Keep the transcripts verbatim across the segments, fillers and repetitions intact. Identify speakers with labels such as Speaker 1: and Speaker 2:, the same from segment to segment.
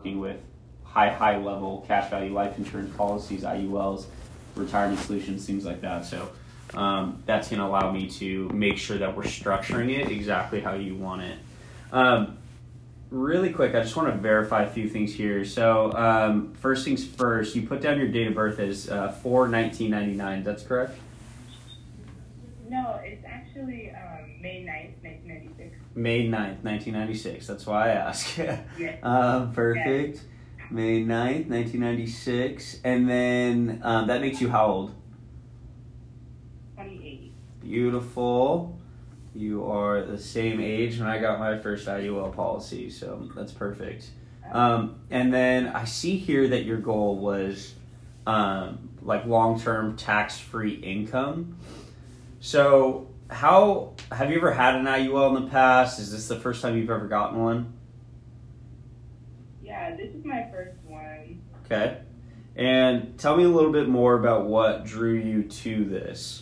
Speaker 1: working with high, high level cash value life insurance policies, I U Ls, retirement solutions, things like that. So um, that's going to allow me to make sure that we're structuring it exactly how you want it. Um, really quick, I just want to verify a few things here. So um, first things first, you put down your date of birth as uh, four nineteen ninety-nine. That's correct?
Speaker 2: No, it's actually um, May ninth, nineteen ninety-six.
Speaker 1: May ninth, nineteen ninety-six. That's why I ask.
Speaker 2: Yes.
Speaker 1: um, perfect. Yes. May ninth, nineteen ninety-six. And then um, that makes you how old?
Speaker 2: twenty-eight.
Speaker 1: Beautiful. You are the same age when I got my first I U L policy, so that's perfect. Um, and then I see here that your goal was um, like long-term tax-free income. So how, have you ever had an I U L in the past? Is this the first time you've ever gotten one?
Speaker 2: Yeah, this is my first one.
Speaker 1: Okay. And tell me a little bit more about what drew you to this.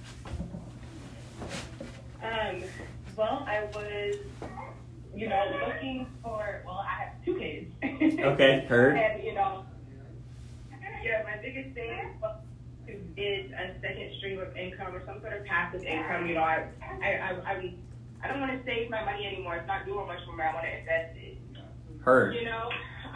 Speaker 2: Um, well, I was, you know, looking for, well, I have two kids.
Speaker 1: Okay, heard.
Speaker 2: And, you know, yeah, my biggest thing was to get a second stream of income or some sort of passive income. You know, I, I, I, I, I don't want to save my money anymore. It's not doing much for me. I want to invest it.
Speaker 1: Heard.
Speaker 2: You know,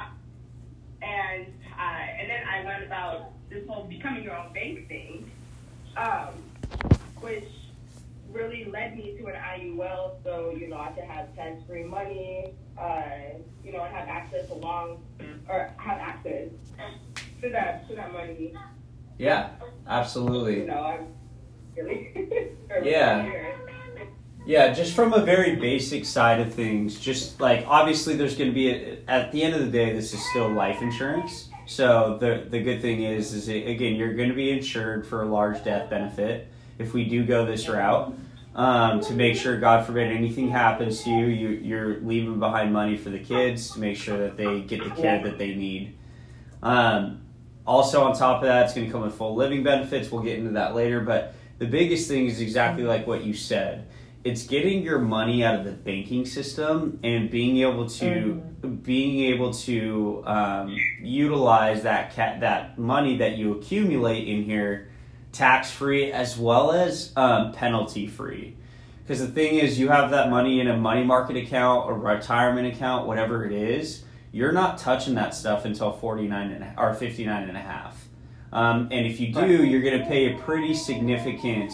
Speaker 2: and uh, and then I learned about this whole becoming your own bank thing, um, which really led me to an I U L, so, you know, I could have tax-free money, uh, you know, and have access to long, or have access to that, to that money.
Speaker 1: Yeah, absolutely.
Speaker 2: You know, I'm really,
Speaker 1: yeah. Yeah, just from a very basic side of things, just like, obviously there's going to be, a, at the end of the day, this is still life insurance. So the the good thing is, is it, again, you're going to be insured for a large death benefit if we do go this route, um, to make sure, God forbid, anything happens to you, you, you're leaving behind money for the kids to make sure that they get the care that they need. Um, also, on top of that, it's going to come with full living benefits. We'll get into that later. But the biggest thing is exactly like what you said. It's getting your money out of the banking system and being able to mm-hmm. being able to um, utilize that ca- that money that you accumulate in here tax-free as well as um, penalty-free. Because the thing is, you have that money in a money market account or retirement account, whatever it is, you're not touching that stuff until forty-nine and, or fifty-nine and a half. Um, and if you do, you're going to pay a pretty significant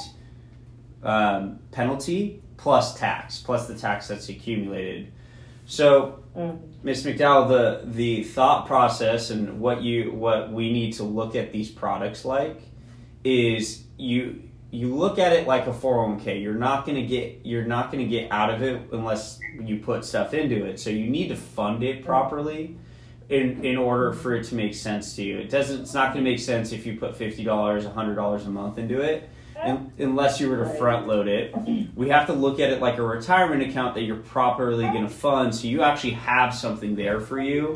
Speaker 1: um, penalty plus tax, plus the tax that's accumulated. So, Miz McDowell, the the thought process and what you what we need to look at these products like is you you look at it like a four oh one k. You're not gonna get you're not gonna get out of it unless you put stuff into it. So you need to fund it properly in in order for it to make sense to you. It doesn't. It's not gonna make sense if you put fifty dollars, a hundred dollars a month into it. In, unless you were to front load it. We have to look at it like a retirement account that you're properly going to fund, so you actually have something there for you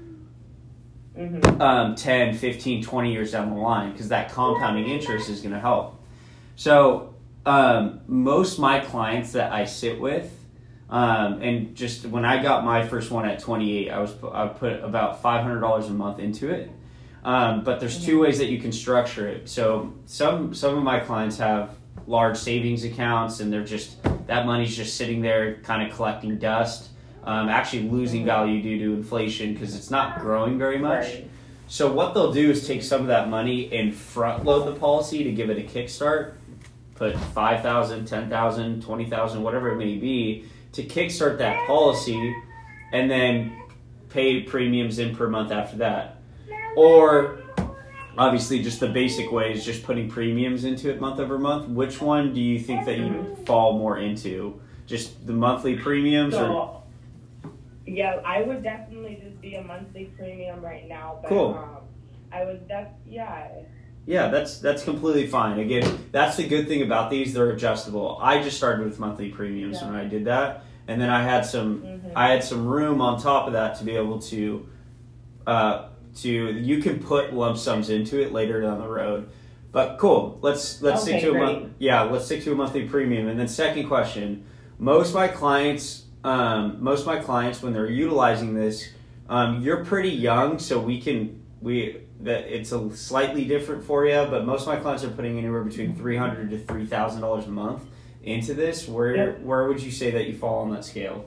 Speaker 1: mm-hmm. um, ten, fifteen, twenty years down the line, because that compounding interest is going to help. So um, most of my clients that I sit with, um, and just when I got my first one at twenty-eight, I was I put about five hundred dollars a month into it. Um, but there's two ways that you can structure it. So some some of my clients have large savings accounts, and they're just that money's just sitting there, kind of collecting dust, um, actually losing value due to inflation because it's not growing very much. Right. So what they'll do is take some of that money and front load the policy to give it a kickstart. Put five thousand, ten thousand, twenty thousand, whatever it may be, to kickstart that policy, and then pay premiums in per month after that. Or, obviously, just the basic way is just putting premiums into it month over month. Which one do you think that you fall more into? Just the monthly premiums?
Speaker 2: So,
Speaker 1: or?
Speaker 2: Yeah, I would definitely just be a monthly premium right now. But,
Speaker 1: cool.
Speaker 2: Um, I was def- yeah.
Speaker 1: Yeah, that's that's completely fine. Again, that's the good thing about these; they're adjustable. I just started with monthly premiums yeah. when I did that, and then I had some mm-hmm. I had some room on top of that to be able to. Uh, To you can put lump sums into it later down the road, but cool. Let's let's
Speaker 2: okay,
Speaker 1: stick to a
Speaker 2: great.
Speaker 1: month. Yeah, let's stick to a monthly premium. And then second question: most of my clients, um, most of my clients, when they're utilizing this, Um, you're pretty young, so we can we that it's a slightly different for you. But most of my clients are putting anywhere between three hundred to three thousand dollars a month into this. Where
Speaker 2: Yep.
Speaker 1: where would you say that you fall on that scale?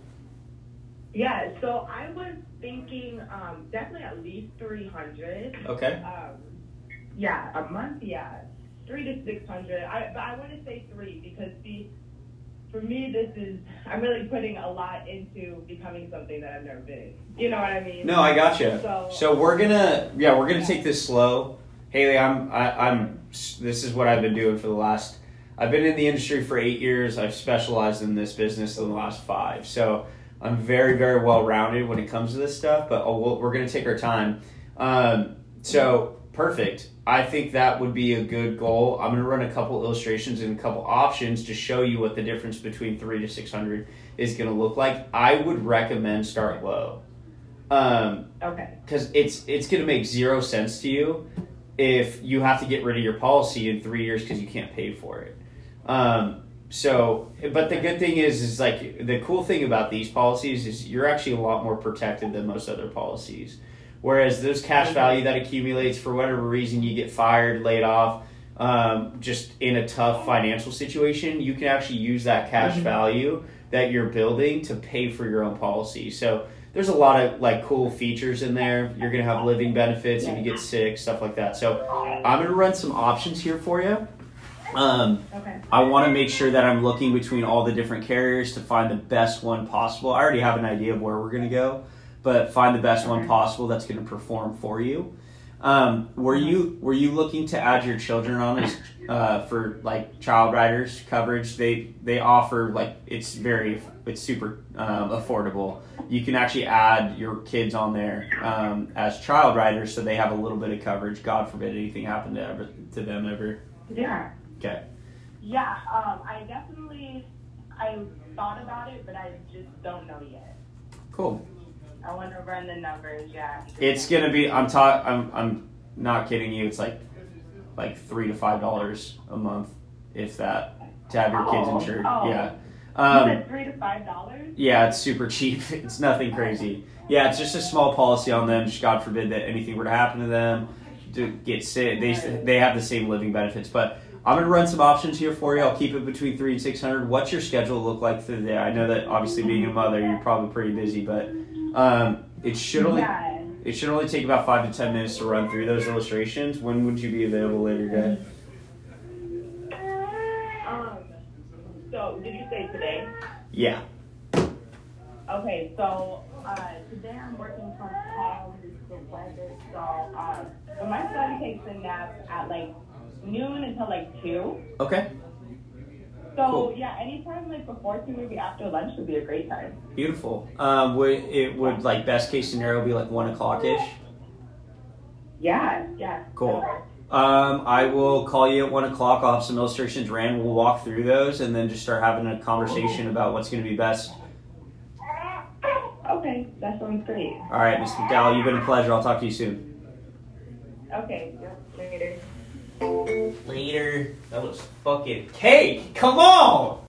Speaker 2: Yeah, so I was thinking um, definitely at least three hundred.
Speaker 1: Okay.
Speaker 2: Um, yeah, a month, yeah. Three to six hundred. I but I want to say three because see, for me this is I'm really putting a lot into becoming something that I've never been. You know what I mean?
Speaker 1: No, I gotcha.
Speaker 2: So,
Speaker 1: So we're gonna yeah we're gonna take this slow. Haley, I'm I, I'm this is what I've been doing for the last. I've been in the industry for eight years. I've specialized in this business in the last five. So I'm very, very well rounded when it comes to this stuff, but oh, we'll, we're going to take our time. Um, so perfect. I think that would be a good goal. I'm going to run a couple illustrations and a couple options to show you what the difference between three to six hundred is going to look like. I would recommend start low. Um,
Speaker 2: okay.
Speaker 1: Because it's it's going to make zero sense to you if you have to get rid of your policy in three years because you can't pay for it. Um, So, but the good thing is, is like the cool thing about these policies is you're actually a lot more protected than most other policies. Whereas those cash value that accumulates for whatever reason, you get fired, laid off, um, just in a tough financial situation, you can actually use that cash value that you're building to pay for your own policy. So there's a lot of like cool features in there. You're going to have living benefits if you get sick, stuff like that. So I'm going to run some options here for you. Um,
Speaker 2: Okay.
Speaker 1: I want to make sure that I'm looking between all the different carriers to find the best one possible. I already have an idea of where we're going to go, but find the best one possible that's going to perform for you. Um, were you were you looking to add your children on as uh, for like child riders coverage? They they offer like it's very it's super um, affordable. You can actually add your kids on there um, as child riders, so they have a little bit of coverage. God forbid anything happened to ever to them ever.
Speaker 2: Yeah.
Speaker 1: Okay.
Speaker 2: Yeah, um, I definitely, I thought about it, but I just don't know yet.
Speaker 1: Cool.
Speaker 2: I want to run the numbers, yeah.
Speaker 1: It's gonna be. I'm ta- I'm. I'm not kidding you. It's like, like three to five dollars a month, if that, to have your kids
Speaker 2: Oh,
Speaker 1: insured.
Speaker 2: oh.
Speaker 1: Yeah.
Speaker 2: You
Speaker 1: Um,
Speaker 2: said three to five dollars?
Speaker 1: yeah, it's super cheap. It's nothing crazy. Yeah, it's just a small policy on them. Just God forbid that anything were to happen to them, to get sick. They they have the same living benefits, but. I'm going to run some options here for you. I'll keep it between three and six hundred. What's your schedule look like through the day? I know that obviously being a mother, you're probably pretty busy, but um, it should only
Speaker 2: Yeah.
Speaker 1: it should only take about five to ten minutes to run through those illustrations. When would you be available later today?
Speaker 2: Um, so, did you say today?
Speaker 1: Yeah.
Speaker 2: Okay, so uh, today I'm working from home. It's the weather, so um, but my son takes a nap at like noon until like two.
Speaker 1: Okay.
Speaker 2: So
Speaker 1: Cool.
Speaker 2: yeah, anytime like before two, maybe after lunch would be a great time.
Speaker 1: Beautiful. Um, would it would like best case scenario be like one o'clock ish?
Speaker 2: Yeah, yeah.
Speaker 1: Cool. Um, I will call you at one o'clock. I'll have some illustrations ran. We'll walk through those and then just start having a conversation about what's going to be best.
Speaker 2: Okay, that sounds great.
Speaker 1: All right, Mister McDowell, you've been a pleasure. I'll talk to you soon.
Speaker 2: Okay, yeah, later.
Speaker 1: Later. That was fucking cake. Come on.